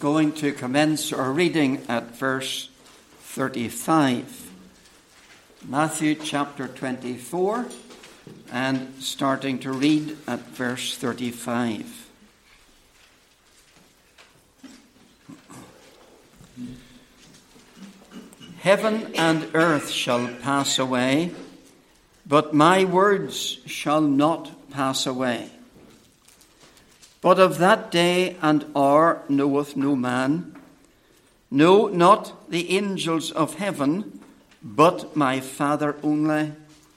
going to commence our reading at verse 35. Matthew chapter 24, and starting to read at verse 35. Heaven and earth shall pass away, but my words shall not pass away. But of that day and hour knoweth no man, no, not the angels of heaven, but my Father only.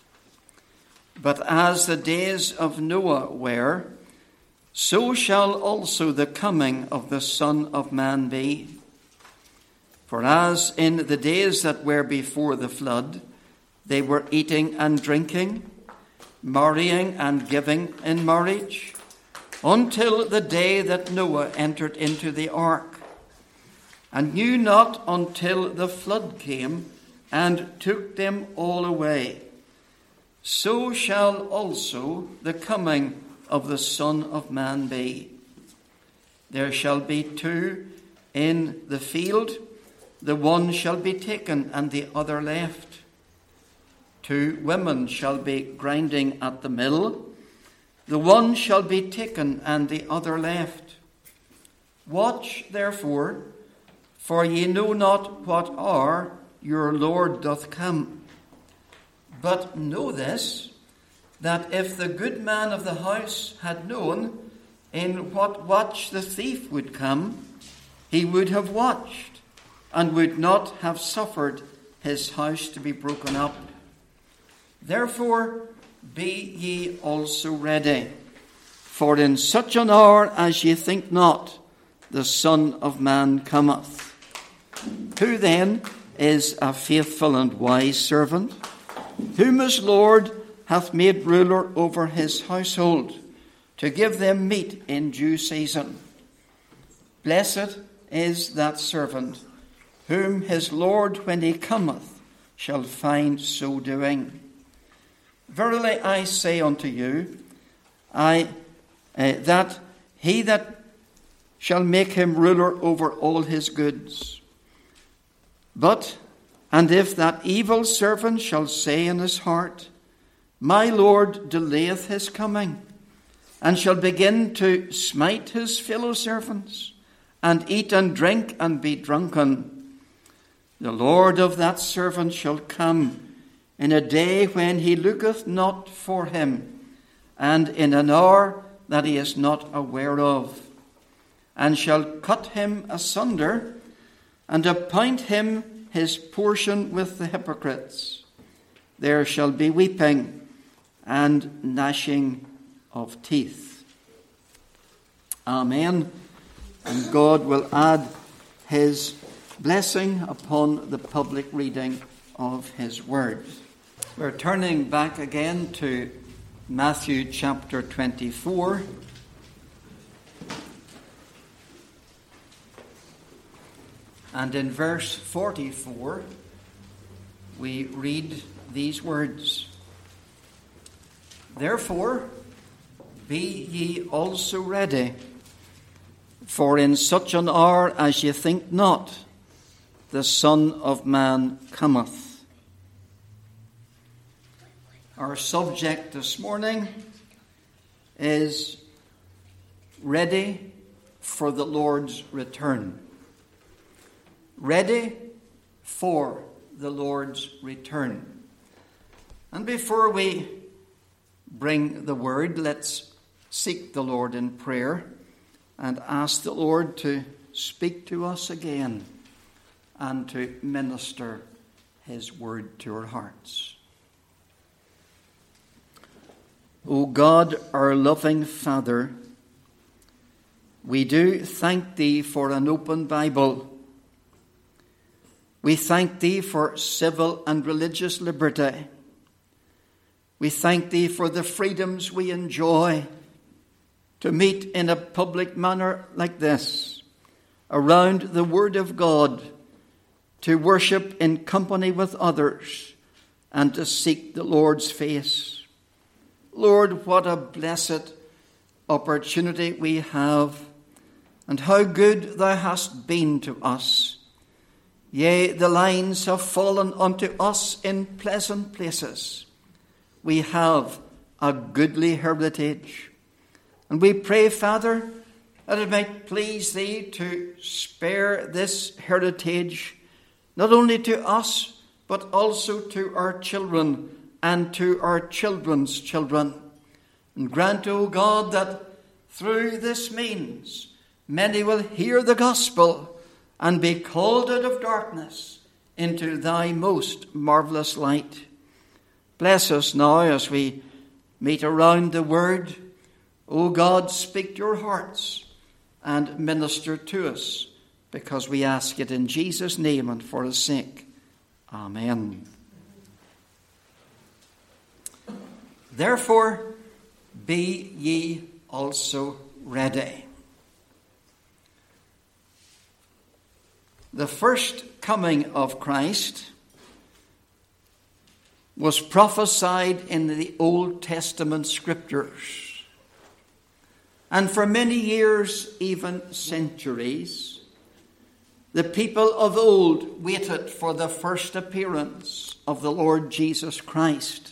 But as the days of Noah were, so shall also the coming of the Son of Man be. For as in the days that were before the flood, they were eating and drinking, marrying and giving in marriage, until the day that Noah entered into the ark, and knew not until the flood came and took them all away. So shall also the coming of the Son of Man be. There shall be two in the field, the one shall be taken and the other left. Two women shall be grinding at the mill, the one shall be taken and the other left. Watch therefore, for ye know not what hour your Lord doth come. But know this, that if the good man of the house had known in what watch the thief would come, he would have watched, and would not have suffered his house to be broken up. Therefore be ye also ready, for in such an hour as ye think not, the Son of Man cometh. Who then is a faithful and wise servant, whom his Lord hath made ruler over his household, to give them meat in due season? Blessed is that servant, whom his Lord, when he cometh, shall find so doing. Verily I say unto you, that he that shall make him ruler over all his goods. And if that evil servant shall say in his heart, my Lord delayeth his coming, and shall begin to smite his fellow servants, and eat and drink and be drunken, the Lord of that servant shall come in a day when he looketh not for him, and in an hour that he is not aware of, and shall cut him asunder, and appoint him his portion with the hypocrites. There shall be weeping and gnashing of teeth. Amen. And God will add his blessing upon the public reading of his word. We're turning back again to Matthew chapter 24. And in verse 44, we read these words. Therefore, be ye also ready, for in such an hour as ye think not, the Son of Man cometh. Our subject this morning is ready for the Lord's return. Ready for the Lord's return. And before we bring the word, let's seek the Lord in prayer and ask the Lord to speak to us again and to minister his word to our hearts. O God, our loving Father, we do thank thee for an open Bible. We thank thee for civil and religious liberty. We thank thee for the freedoms we enjoy to meet in a public manner like this, around the Word of God, to worship in company with others, and to seek the Lord's face. Lord, what a blessed opportunity we have and how good thou hast been to us. Yea, the lines have fallen unto us in pleasant places. We have a goodly heritage. And we pray, Father, that it might please thee to spare this heritage, not only to us, but also to our children and to our children's children. And grant, O God, that through this means many will hear the gospel and be called out of darkness into thy most marvellous light. Bless us now as we meet around the word. O God, speak to your hearts and minister to us, because we ask it in Jesus' name and for his sake. Amen. Therefore, be ye also ready. The first coming of Christ was prophesied in the Old Testament scriptures. And for many years, even centuries, the people of old waited for the first appearance of the Lord Jesus Christ.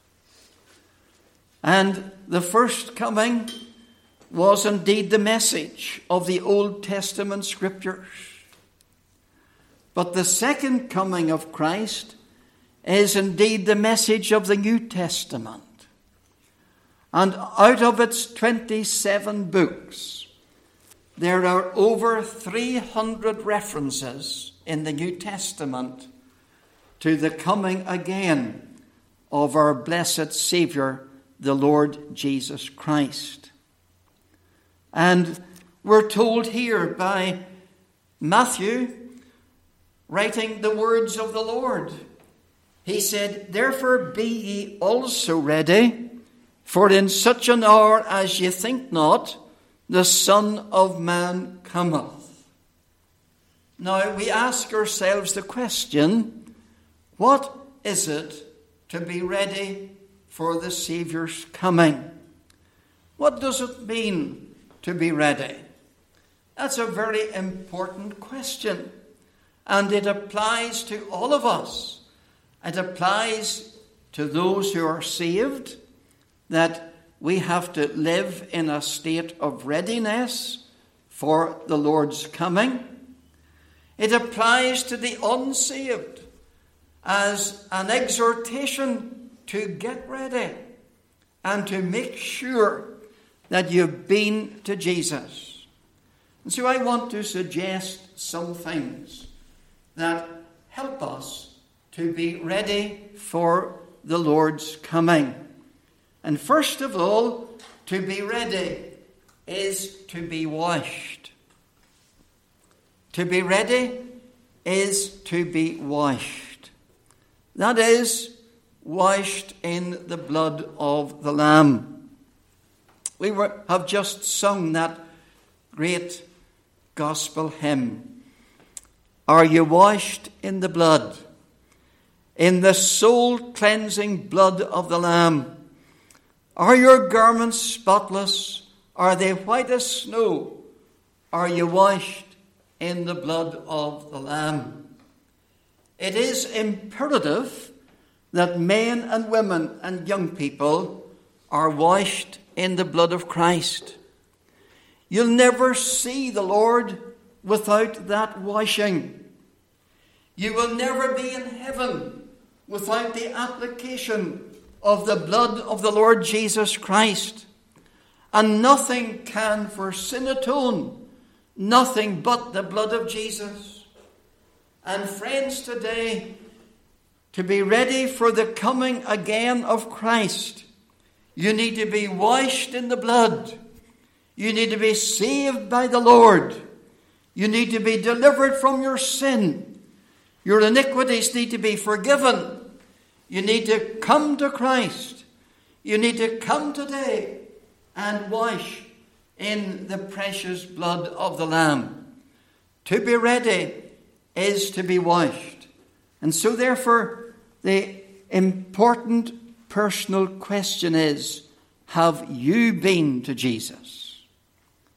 And the first coming was indeed the message of the Old Testament scriptures. But the second coming of Christ is indeed the message of the New Testament. And out of its 27 books, there are over 300 references in the New Testament to the coming again of our blessed Saviour, the Lord Jesus Christ. And we're told here by Matthew, writing the words of the Lord. He said, "Therefore be ye also ready, for in such an hour as ye think not, the Son of Man cometh." Now we ask ourselves the question, what is it to be ready for the Saviour's coming? What does it mean to be ready? That's a very important question. And it applies to all of us. It applies to those who are saved, that we have to live in a state of readiness for the Lord's coming. It applies to the unsaved as an exhortation to get ready and to make sure that you've been to Jesus. And so I want to suggest some things that help us to be ready for the Lord's coming. And first of all, to be ready is to be washed. To be ready is to be washed. That is, washed in the blood of the Lamb. We have just sung that great gospel hymn. Are you washed in the blood, in the soul-cleansing blood of the Lamb? Are your garments spotless? Are they white as snow? Are you washed in the blood of the Lamb? It is imperative that men and women and young people are washed in the blood of Christ. You'll never see the Lord without that washing. You will never be in heaven without the application of the blood of the Lord Jesus Christ. And nothing can for sin atone, nothing but the blood of Jesus. And friends, today, to be ready for the coming again of Christ, you need to be washed in the blood. You need to be saved by the Lord. You need to be delivered from your sin. Your iniquities need to be forgiven. You need to come to Christ. You need to come today and wash in the precious blood of the Lamb. To be ready is to be washed. And so therefore, the important personal question is, have you been to Jesus?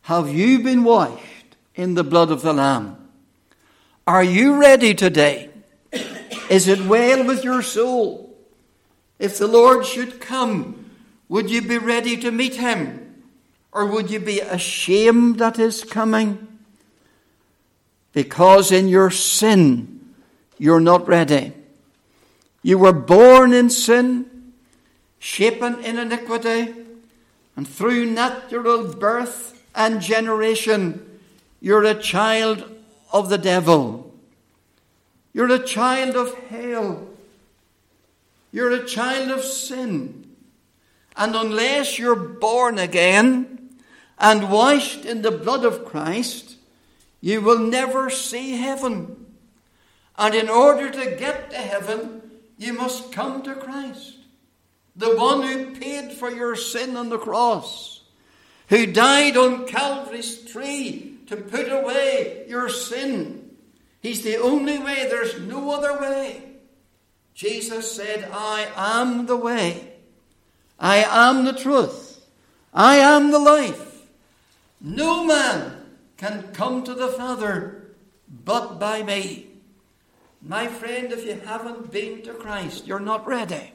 Have you been washed in the blood of the Lamb? Are you ready today? Is it well with your soul? If the Lord should come, would you be ready to meet him? Or would you be ashamed at his coming? Because in your sin, you're not ready. You were born in sin, shapen in iniquity, and through natural birth and generation, you're a child of the devil. You're a child of hell. You're a child of sin. And unless you're born again and washed in the blood of Christ, you will never see heaven. And in order to get to heaven, you must come to Christ, the one who paid for your sin on the cross, who died on Calvary's tree to put away your sin. He's the only way. There's no other way. Jesus said, I am the way. I am the truth. I am the life. No man can come to the Father but by me. My friend, if you haven't been to Christ, you're not ready.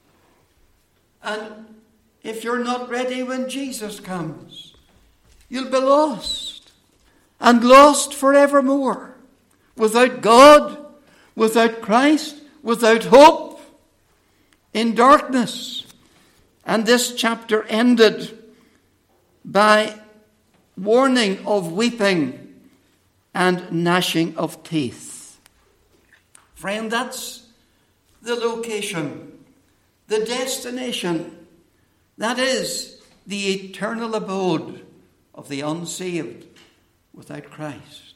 And if you're not ready when Jesus comes, you'll be lost. And lost forevermore. Without God, without Christ, without hope, in darkness. And this chapter ended by warning of weeping and gnashing of teeth. Friend, that's the location, the destination. That is the eternal abode of the unsaved without Christ.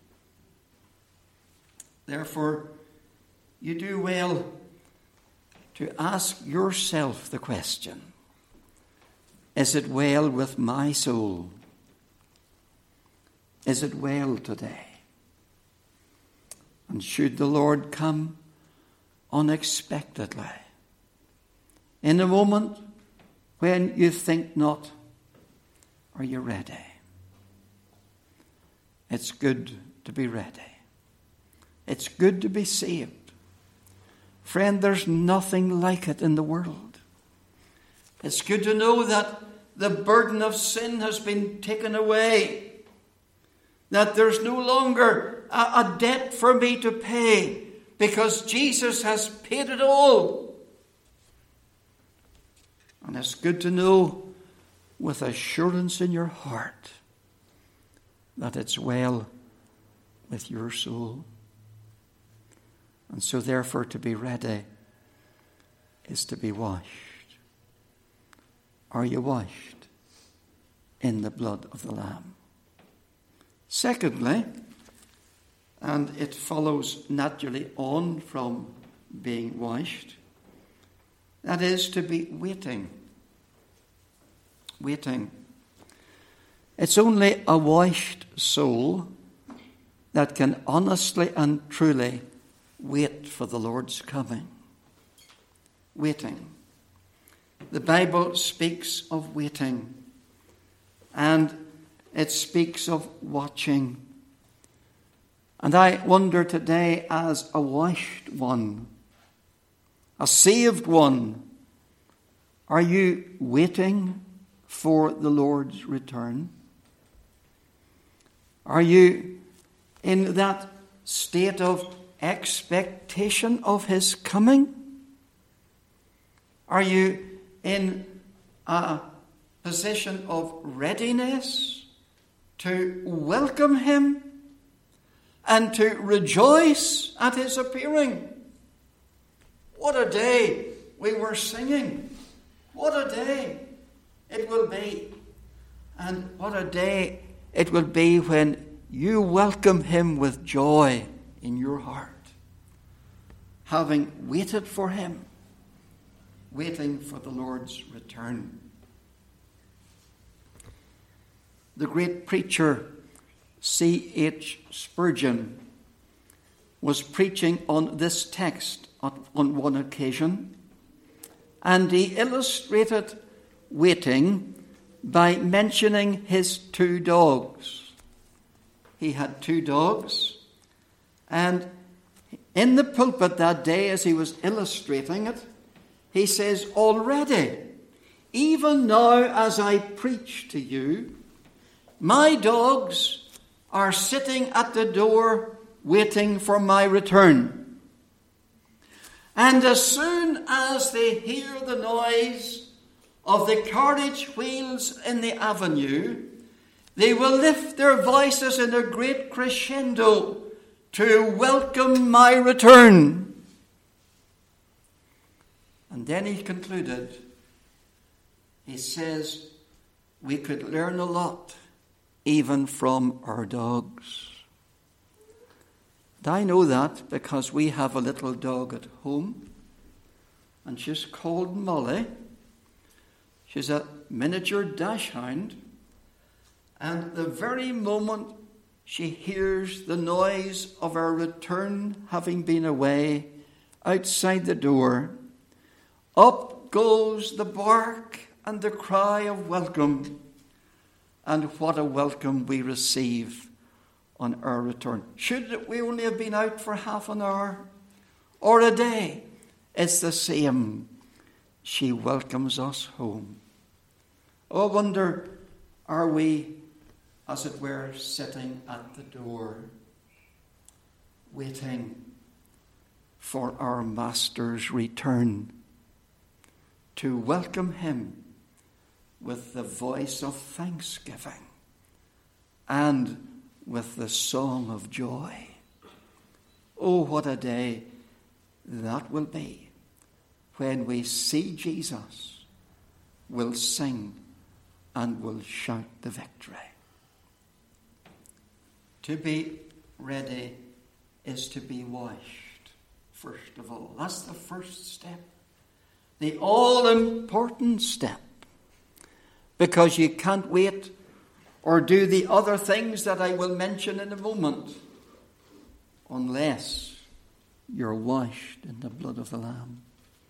Therefore, you do well to ask yourself the question, is it well with my soul? Is it well today? And should the Lord come unexpectedly, in a moment when you think not, are you ready? It's good to be ready. It's good to be saved. Friend, there's nothing like it in the world. It's good to know that the burden of sin has been taken away. That there's no longer a debt for me to pay because Jesus has paid it all. And it's good to know with assurance in your heart that it's well with your soul. And so therefore to be ready is to be washed. Are you washed in the blood of the Lamb? Secondly, and it follows naturally on from being washed, that is to be waiting. Waiting. It's only a washed soul that can honestly and truly wait for the Lord's coming. Waiting. The Bible speaks of waiting, and it speaks of watching. And I wonder today, as a washed one, a saved one, are you waiting for the Lord's return? Are you in that state of expectation of his coming? Are you in a position of readiness to welcome him and to rejoice at his appearing? What a day we were singing. What a day it will be. And what a day it will be when you welcome him with joy in your heart, having waited for him, waiting for the Lord's return. The great preacher C.H. Spurgeon was preaching on this text on one occasion, and he illustrated waiting by mentioning his 2 dogs. He had 2 dogs, and in the pulpit that day, as he was illustrating it, he says, already, even now as I preach to you, my dogs are sitting at the door waiting for my return. And as soon as they hear the noise of the carriage wheels in the avenue, they will lift their voices in a great crescendo to welcome my return. And then he concluded, he says, we could learn a lot even from our dogs. And I know that because we have a little dog at home, and she's called Molly. She's a miniature dachshund, and the very moment she hears the noise of our return having been away outside the door, up goes the bark and the cry of welcome. And what a welcome we receive on our return. Should we only have been out for half an hour or a day, it's the same. She welcomes us home. Oh, I wonder, are we, as it were, sitting at the door, waiting for our Master's return, to welcome him with the voice of thanksgiving and with the song of joy. Oh, what a day that will be when we see Jesus, will sing and will shout the victory. To be ready is to be washed, first of all. That's the first step, the all-important step. Because you can't wait or do the other things that I will mention in a moment unless you're washed in the blood of the Lamb.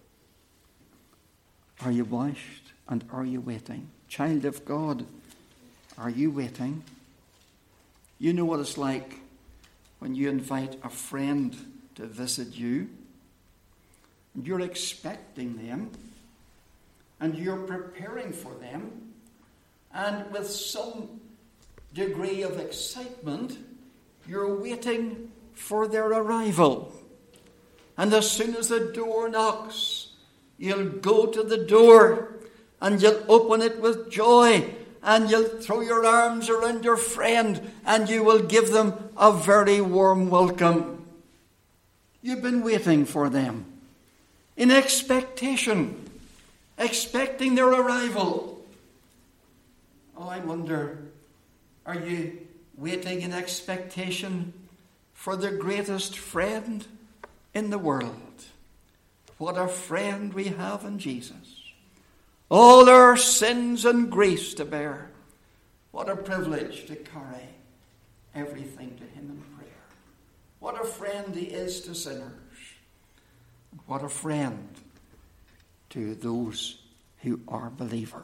Are you washed and are you waiting? Child of God, are you waiting? You know what it's like when you invite a friend to visit you, and you're expecting them, and you're preparing for them, and with some degree of excitement, you're waiting for their arrival. And as soon as the door knocks, you'll go to the door and you'll open it with joy, and you'll throw your arms around your friend and you will give them a very warm welcome. You've been waiting for them in expectation, expecting their arrival. Oh, I wonder, are you waiting in expectation for the greatest friend in the world? What a friend we have in Jesus. All our sins and griefs to bear. What a privilege to carry everything to him in prayer. What a friend he is to sinners. What a friend to those who are believers.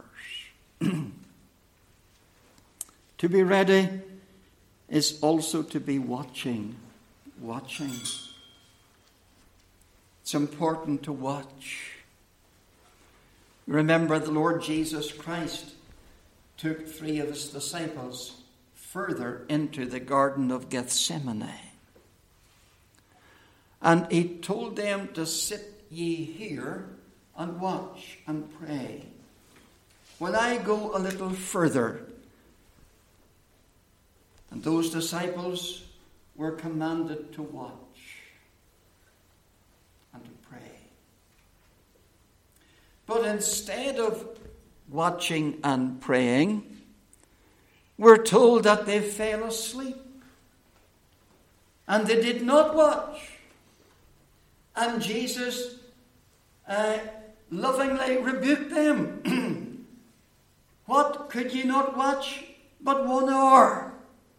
To be ready is also to be watching. Watching. It's important to watch. Remember, the Lord Jesus Christ took 3 of his disciples further into the Garden of Gethsemane. And he told them to sit ye here and watch and pray. When I go a little further, and those disciples were commanded to watch and to pray. But instead of watching and praying, we're told that they fell asleep. And they did not watch. And Jesus lovingly rebuked them. What, could ye not watch but 1 hour?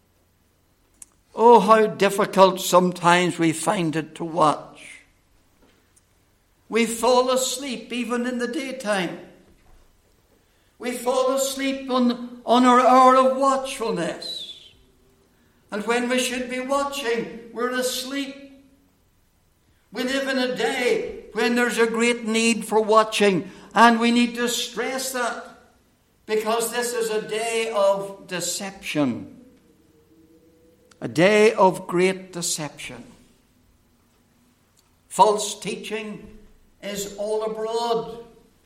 Oh, how difficult sometimes we find it to watch. We fall asleep even in the daytime. We fall asleep on our hour of watchfulness. And when we should be watching, we're asleep. We live in a day when there's a great need for watching. And we need to stress that, because this is a day of deception. A day of great deception. False teaching is all abroad.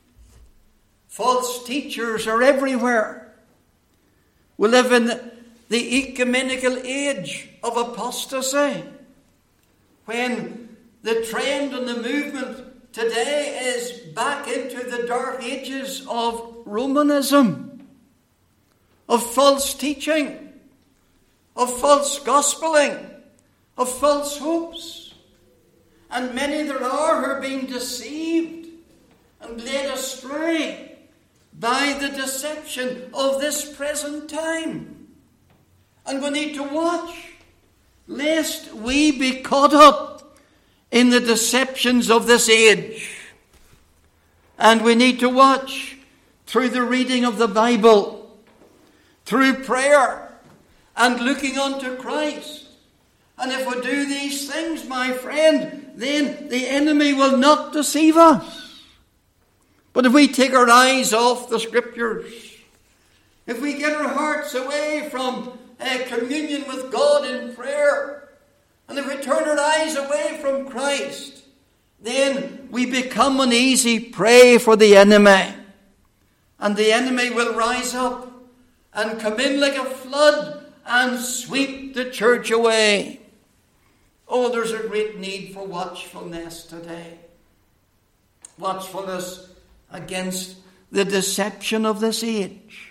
False teachers are everywhere. We live in the ecumenical age of apostasy, when the trend and the movement today is back into the dark ages of Romanism, of false teaching, of false gospeling, of false hopes. And many there are who are being deceived and led astray by the deception of this present time. And we need to watch, lest we be caught up in the deceptions of this age. And we need to watch through the reading of the Bible, through prayer, and looking unto Christ. And if we do these things, my friend, then the enemy will not deceive us. But if we take our eyes off the Scriptures, if we get our hearts away from communion with God in prayer, and if we turn our eyes away from Christ, then we become an easy prey for the enemy. And the enemy will rise up and come in like a flood and sweep the church away. Oh, there's a great need for watchfulness today. Watchfulness against the deception of this age.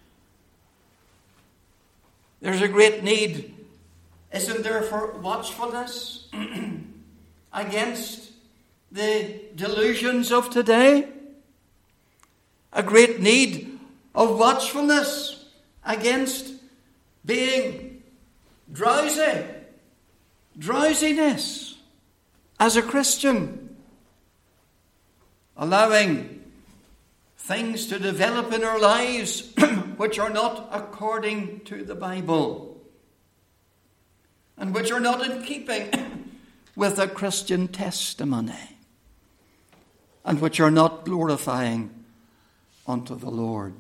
There's a great need, isn't there, for watchfulness against the delusions of today? A great need of watchfulness against being drowsiness as a Christian, allowing things to develop in our lives which are not according to the Bible and which are not in keeping with a Christian testimony and which are not glorifying unto the Lord.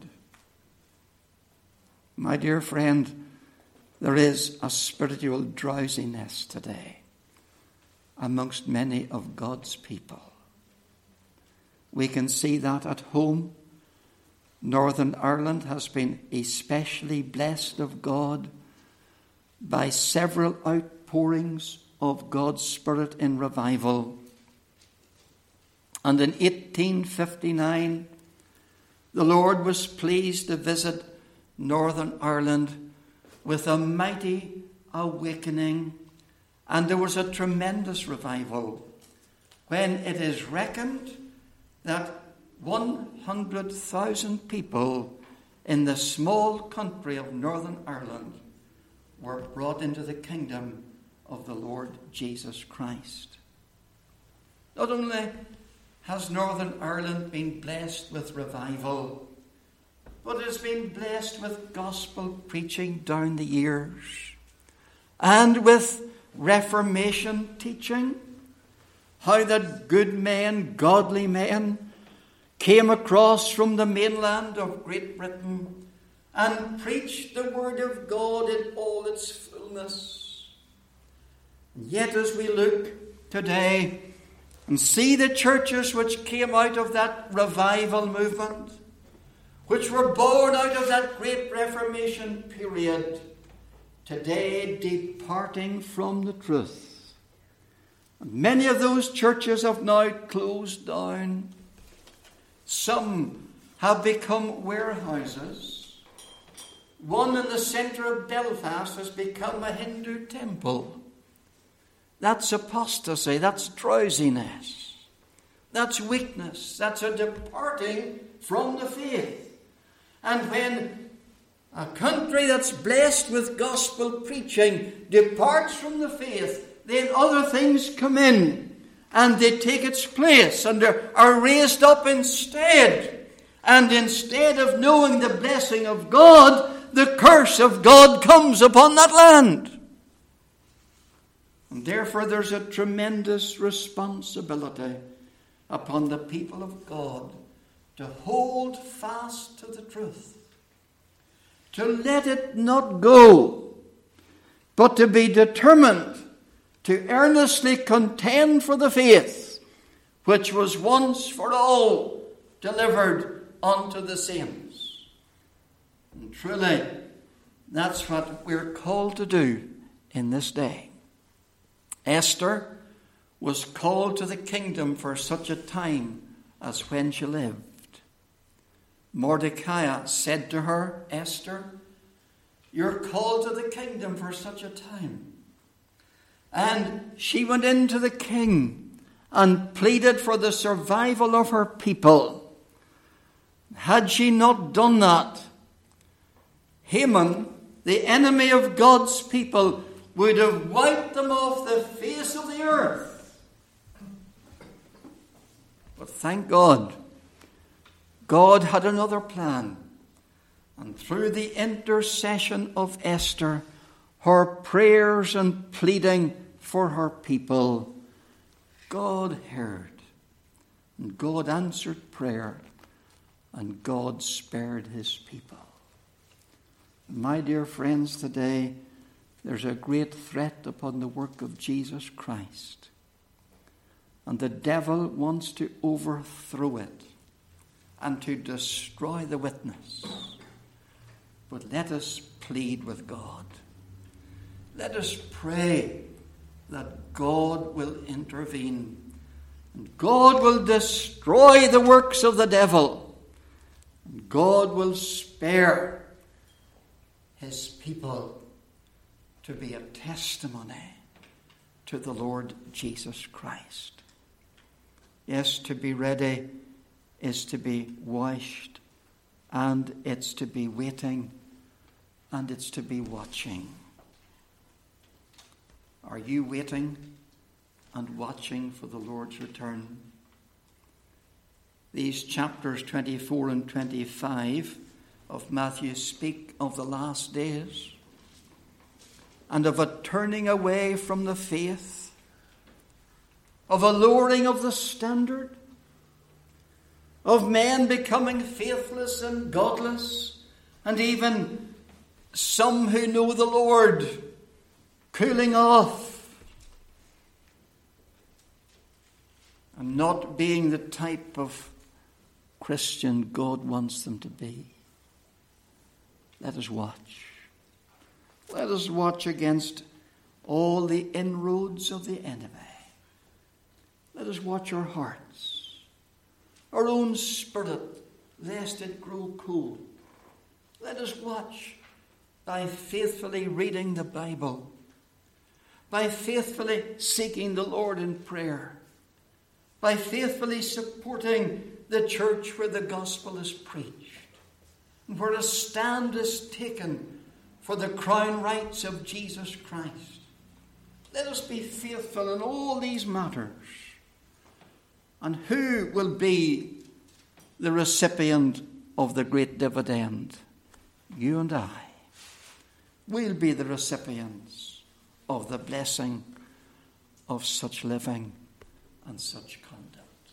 My dear friend, there is a spiritual drowsiness today amongst many of God's people. We can see that at home. Northern Ireland has been especially blessed of God by several outpourings of God's Spirit in revival. And in 1859, the Lord was pleased to visit Northern Ireland with a mighty awakening, and there was a tremendous revival when it is reckoned that 100,000 people in the small country of Northern Ireland were brought into the kingdom of the Lord Jesus Christ. Not only has Northern Ireland been blessed with revival, but it has been blessed with gospel preaching down the years and with Reformation teaching, how that good men, godly men, came across from the mainland of Great Britain and preached the word of God in all its fullness. And yet as we look today and see the churches which came out of that revival movement, which were born out of that great Reformation period, today departing from the truth. And many of those churches have now closed down. Some have become warehouses. One in the centre of Belfast has become a Hindu temple. That's apostasy. That's drowsiness. That's weakness. That's a departing from the faith. And when a country that's blessed with gospel preaching departs from the faith, then other things come in and they take its place and are raised up instead. And instead of knowing the blessing of God, the curse of God comes upon that land. And therefore there's a tremendous responsibility upon the people of God to hold fast to the truth, to let it not go, but to be determined to earnestly contend for the faith which was once for all delivered unto the saints. And truly, that's what we're called to do in this day. Esther was called to the kingdom for such a time as when she lived. Mordecai said to her, Esther, you're called to the kingdom for such a time. And she went into the king and pleaded for the survival of her people. Had she not done that, Haman, the enemy of God's people, would have wiped them off the face of the earth. But thank God, God had another plan. And through the intercession of Esther, her prayers and pleading for her people, God heard. And God answered prayer. And God spared his people. My dear friends, today, there's a great threat upon the work of Jesus Christ. And the devil wants to overthrow it and to destroy the witness. But let us plead with God. Let us pray that God will intervene. And God will destroy the works of the devil. And God will spare his people to be a testimony to the Lord Jesus Christ. Yes, to be ready is to be washed, and it's to be waiting, and it's to be watching. Are you waiting and watching for the Lord's return? These chapters 24 and 25 of Matthew speak of the last days, and of a turning away from the faith, of a lowering of the standard, of men becoming faithless and godless, and even some who know the Lord cooling off and not being the type of Christian God wants them to be. Let us watch. Let us watch against all the inroads of the enemy. Let us watch our hearts, our own spirit, lest it grow cold. Let us watch by faithfully reading the Bible, by faithfully seeking the Lord in prayer, by faithfully supporting the church where the gospel is preached, and where a stand is taken for the crown rights of Jesus Christ. Let us be faithful in all these matters. And who will be the recipient of the great dividend? You and I. We'll be the recipients of the blessing of such living and such conduct.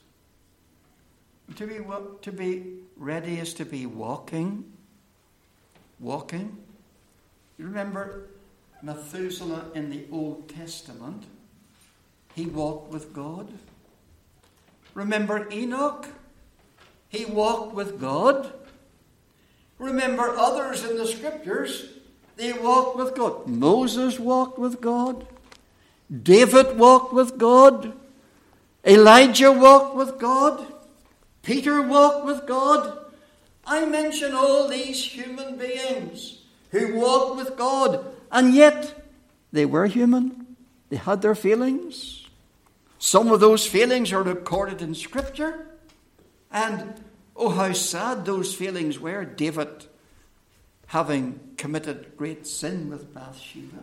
To be ready is to be walking. Walking. You remember Methuselah in the Old Testament? He walked with God. Remember Enoch? He walked with God. Remember others in the Scriptures? They walked with God. Moses walked with God. David walked with God. Elijah walked with God. Peter walked with God. I mention all these human beings who walked with God, and yet they were human. They had their feelings. Some of those feelings are recorded in Scripture. And oh, how sad those feelings were. David having committed great sin with Bathsheba.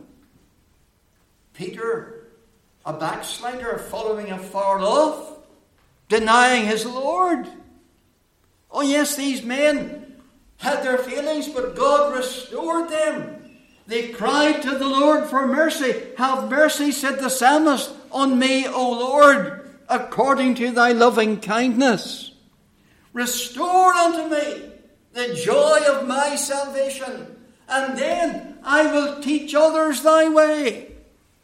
Peter, a backslider, following afar off, denying his Lord. Oh yes, these men had their feelings, but God restored them. They cried to the Lord for mercy. Have mercy, said the psalmist, on me, O Lord, according to thy loving kindness. Restore unto me the joy of my salvation, and then I will teach others thy way.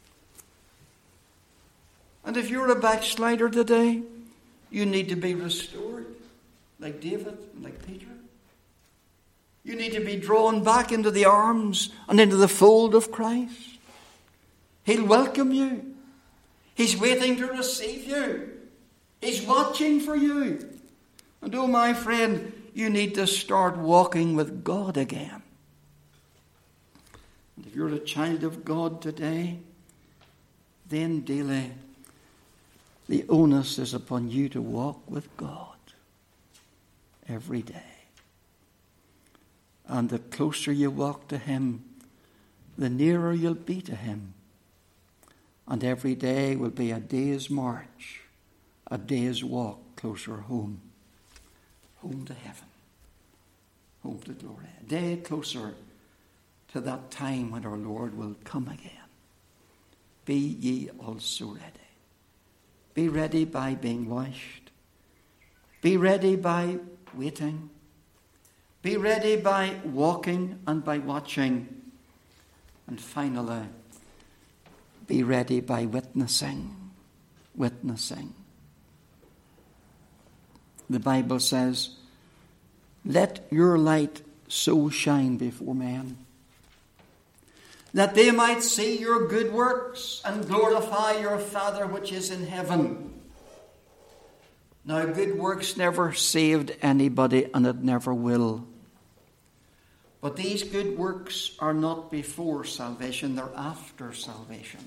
And if you're a backslider today, you need to be restored, like David and like Peter. You need to be drawn back into the arms and into the fold of Christ. He'll welcome you. He's waiting to receive you. He's watching for you. And oh, my friend, you need to start walking with God again. And if you're a child of God today, then daily the onus is upon you to walk with God every day. And the closer you walk to Him, the nearer you'll be to Him. And every day will be a day's march, a day's walk closer home. Home to heaven. Home to glory. A day closer to that time when our Lord will come again. Be ye also ready. Be ready by being washed. Be ready by waiting. Be ready by walking and by watching. And finally, be ready by witnessing. Witnessing. The Bible says, let your light so shine before men, that they might see your good works and glorify your Father which is in heaven. Now, good works never saved anybody, and it never will. But these good works are not before salvation, they're after salvation.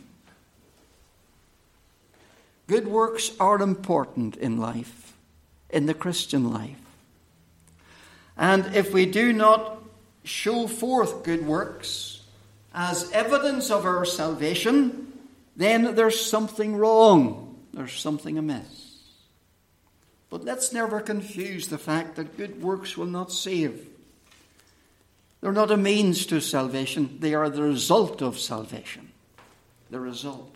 Good works are important in life, in the Christian life. And if we do not show forth good works as evidence of our salvation, then there's something wrong. There's something amiss. But let's never confuse the fact that good works will not save. They're not a means to salvation. They are the result of salvation. The result.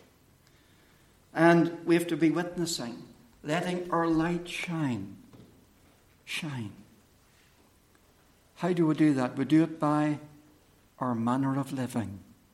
And we have to be witnessing, letting our light shine. Shine. How do we do that? We do it by our manner of living.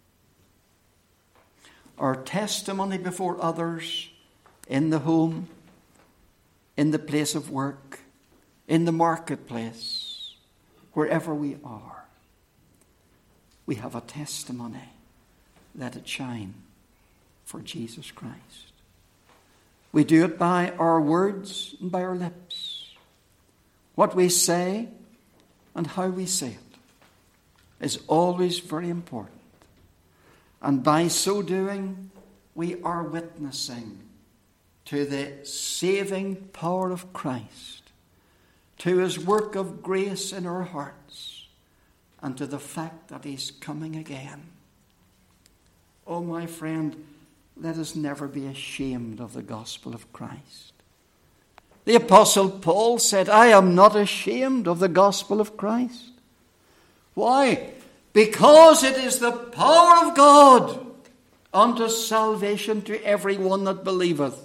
Our testimony before others, in the home, in the place of work, in the marketplace, wherever we are. We have a testimony. Let it shine for Jesus Christ. We do it by our words and by our lips. What we say and how we say it is always very important. And by so doing, we are witnessing to the saving power of Christ, to His work of grace in our hearts, and to the fact that He's coming again. Oh, my friend, let us never be ashamed of the gospel of Christ. The Apostle Paul said, I am not ashamed of the gospel of Christ. Why? Because it is the power of God unto salvation to every one that believeth.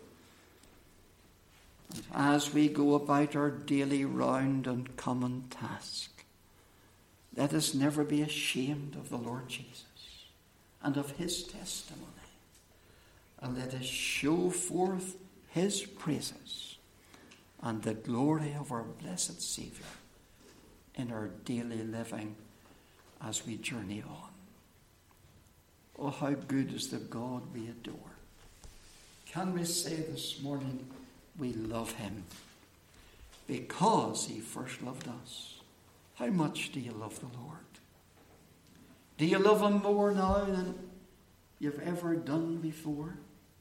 And as we go about our daily round and common task, let us never be ashamed of the Lord Jesus and of His testimony. And let us show forth His praises and the glory of our blessed Saviour in our daily living as we journey on. Oh, how good is the God we adore. Can we say this morning, we love Him because He first loved us? How much do you love the Lord? Do you love Him more now than you've ever done before?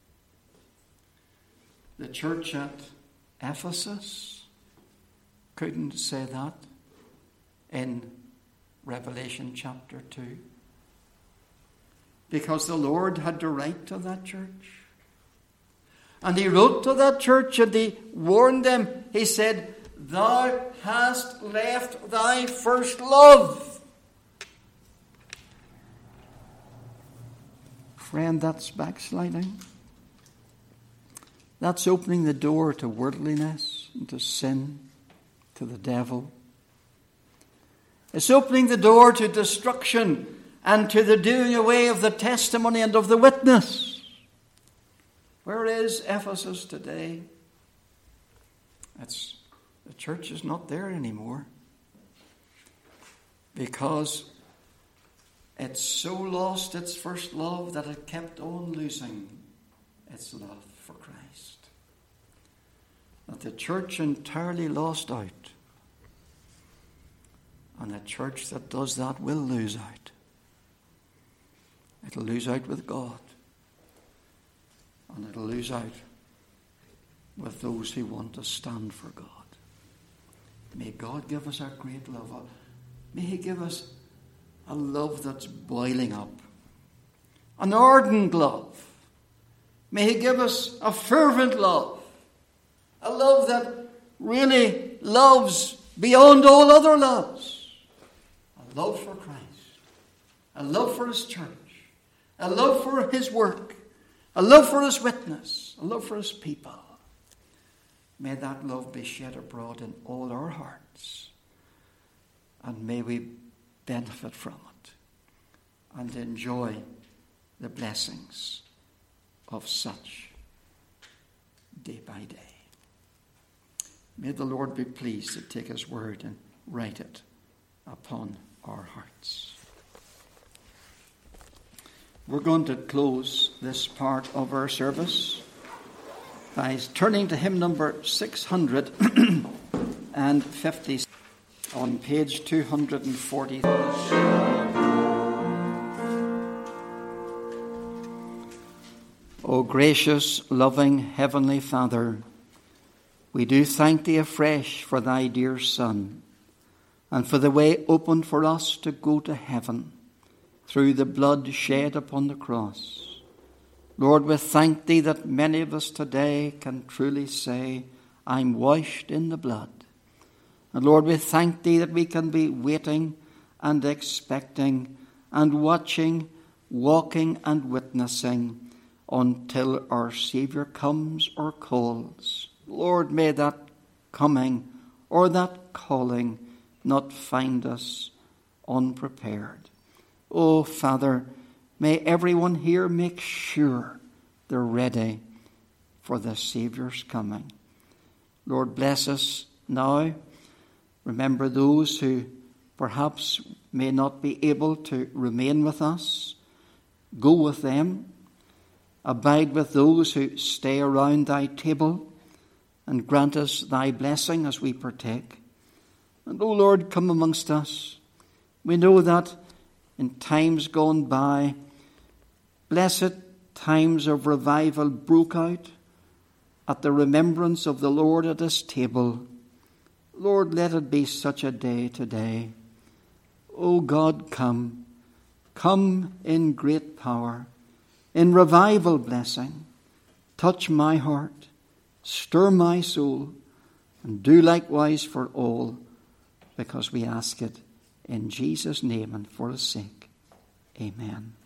The church at Ephesus couldn't say that in Revelation chapter 2. Because the Lord had to write to that church. And He wrote to that church and He warned them. He said, thou hast left thy first love. Friend, that's backsliding. That's opening the door to worldliness and to sin, to the devil. It's opening the door to destruction and to the doing away of the testimony and of the witness. Where is Ephesus today? The church is not there anymore because it's so lost its first love that it kept on losing its love for Christ. That the church entirely lost out. And a church that does that will lose out. It'll lose out with God. And it'll lose out with those who want to stand for God. May God give us a great love. May He give us a love that's boiling up. An ardent love. May He give us a fervent love. A love that really loves beyond all other loves. A love for Christ. A love for His church. A love for His work. A love for His witness. A love for His people. May that love be shed abroad in all our hearts. And may we benefit from it and enjoy the blessings of such day by day. May the Lord be pleased to take His word and write it upon our hearts. We're going to close this part of our service by turning to hymn number 650 on page 240. O gracious, loving Heavenly Father, we do thank Thee afresh for Thy dear Son and for the way opened for us to go to heaven through the blood shed upon the cross. Lord, we thank Thee that many of us today can truly say, I'm washed in the blood. And Lord, we thank Thee that we can be waiting and expecting and watching, walking and witnessing until our Saviour comes or calls. Lord, may that coming or that calling not find us unprepared. Oh, Father, may everyone here make sure they're ready for the Saviour's coming. Lord, bless us now. Remember those who perhaps may not be able to remain with us. Go with them. Abide with those who stay around Thy table, and grant us Thy blessing as we partake. And, O Lord, come amongst us. We know that in times gone by, blessed times of revival broke out at the remembrance of the Lord at His table. Lord, let it be such a day today. O God, come. Come in great power, in revival blessing. Touch my heart, stir my soul, and do likewise for all, because we ask it in Jesus' name and for His sake. Amen.